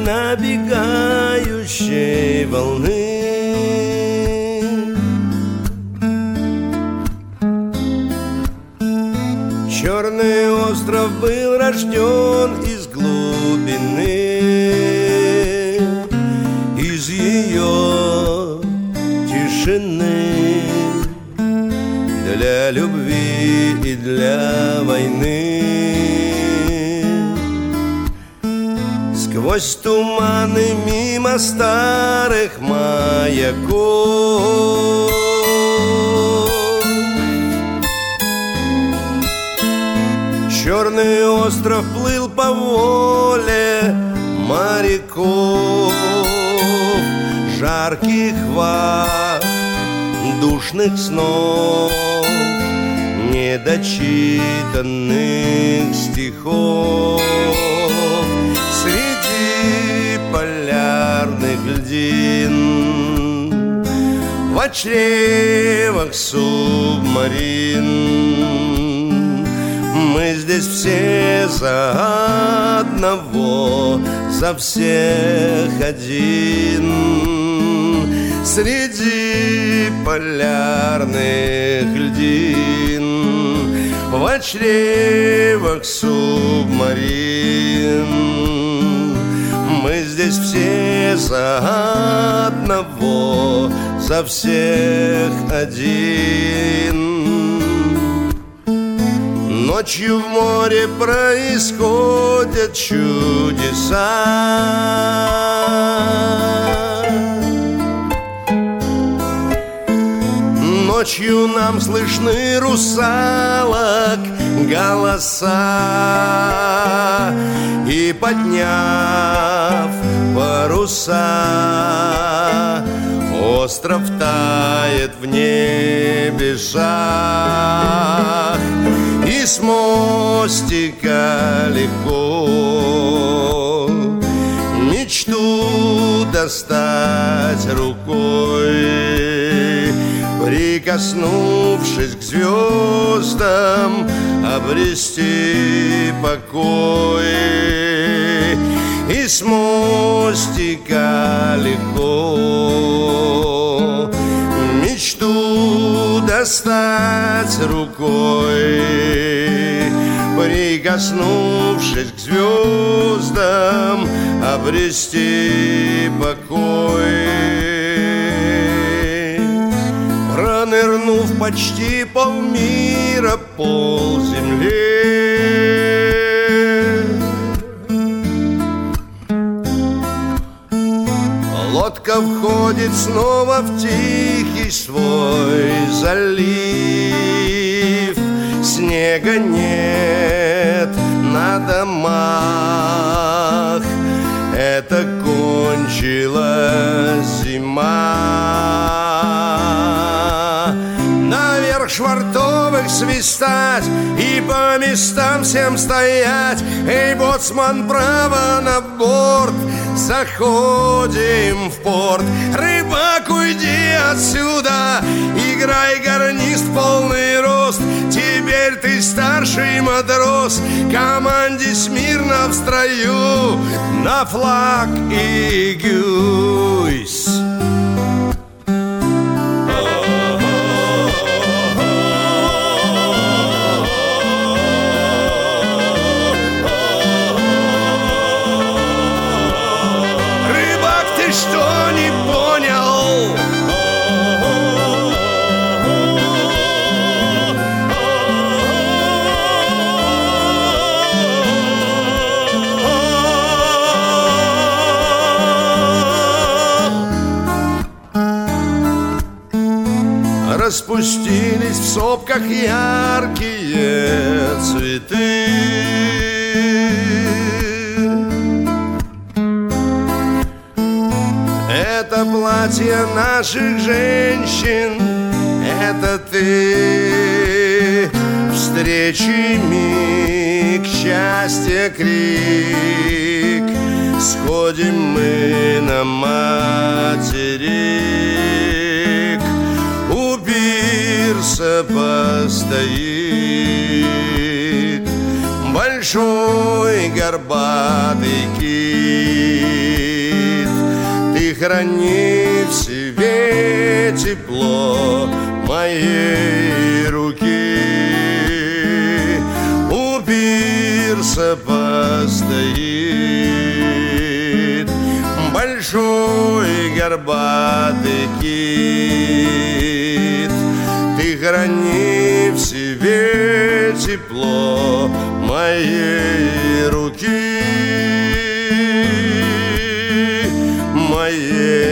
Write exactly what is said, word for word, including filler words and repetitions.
набегающей волны. Черный остров был рожден из глубины, из ее тишины, для любви и для войны. Сквозь туманы мимо старых маяков черный остров плыл по воле моряков, жарких вахт, душных снов, недочитанных стихов. Среди полярных льдин, в чревах субмарин, мы здесь все за одного, за всех один. Среди полярных льдин, в чревах субмарин, мы здесь все за одного, за всех один. Ночью в море происходят чудеса, ночью нам слышны русалок голоса, и подняв паруса, остров тает в небесах. И с мостика легко мечту достать рукой, прикоснувшись к звездам, обрести покой. И с мостика легко мечту достать рукой, прикоснувшись к звездам, обрести покой. Пронырнув почти полмира, полземли, лодка входит снова в тихий свой залив. Снега нет на домах, это кончилась зима. Наверх швартовых свистать и по местам всем стоять. Эй, боцман, право на борт, заходим в порт. Рыбак, уйди отсюда, играй гарнист полный рост. Теперь ты старший матрос, команде смирно в строю, на флаг и гусь. Что не понял? Распустились в сопках яркие цветы. Это платье наших женщин, это ты. Встречи миг, счастье крик. Сходим мы на материк. У пирса постоит большой горбатый кит. Ты храни в себе тепло моей руки. У пирса постоит большой горбатый кит. Ты храни в себе тепло моей руки, моей